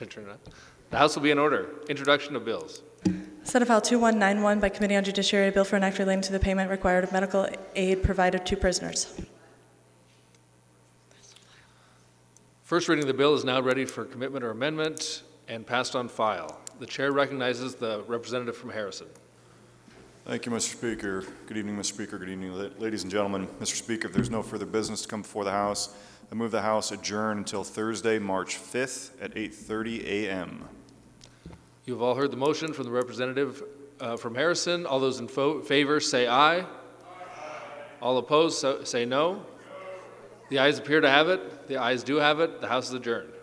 The House will be in order. Introduction of bills. Senate File 2191 by Committee on Judiciary, a bill for an act relating to the payment required of medical aid provided to prisoners. First reading of the bill is now ready for commitment or amendment and passed on file. The chair recognizes the representative from Harrison. Thank you, Mr. Speaker. Good evening, Mr. Speaker. Good evening, ladies and gentlemen. Mr. Speaker, if there's no further business to come before the House, I move the House adjourn until Thursday, March 5th at 8:30 a.m. You have all heard the motion from the representative from Harrison. All those in favor say aye. Aye. All opposed say no. The ayes appear to have it. The ayes do have it. The House is adjourned.